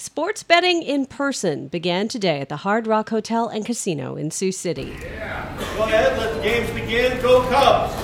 Sports betting in person began today at the Hard Rock Hotel and Casino in Sioux City. Yeah. Go ahead, let the games begin. Go Cubs!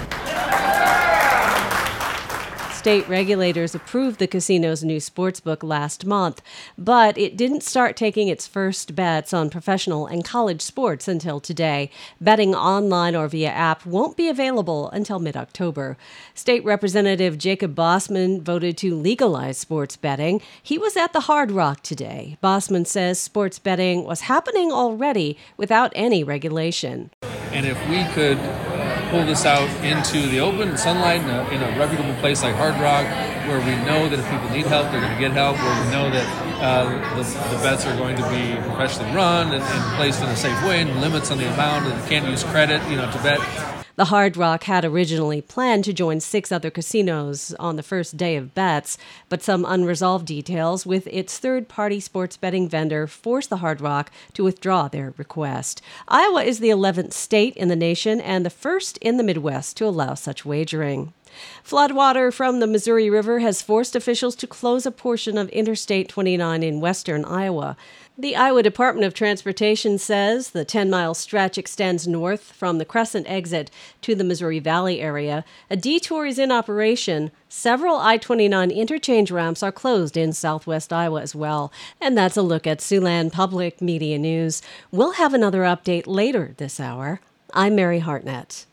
State regulators approved the casino's new sportsbook last month, but it didn't start taking its first bets on professional and college sports until today. Betting online or via app won't be available until mid-October. State Representative Jacob Bossman voted to legalize sports betting. He was at the Hard Rock today. Bossman says sports betting was happening already without any regulation. And if we could pull this out into the open sunlight in a reputable place like Hard Rock, where we know that if people need help, they're going to get help, where we know that the bets are going to be professionally run and placed in a safe way, and limits on the amount, and can't use credit, to bet. The Hard Rock had originally planned to join 6 other casinos on the first day of bets, but some unresolved details with its third-party sports betting vendor forced the Hard Rock to withdraw their request. Iowa is the 11th state in the nation and the first in the Midwest to allow such wagering. Floodwater from the Missouri River has forced officials to close a portion of Interstate 29 in western Iowa. The Iowa Department of Transportation says the 10-mile stretch extends north from the Crescent exit to the Missouri Valley area. A detour is in operation. Several I-29 interchange ramps are closed in southwest Iowa as well. And that's a look at Siouxland Public Media News. We'll have another update later this hour. I'm Mary Hartnett.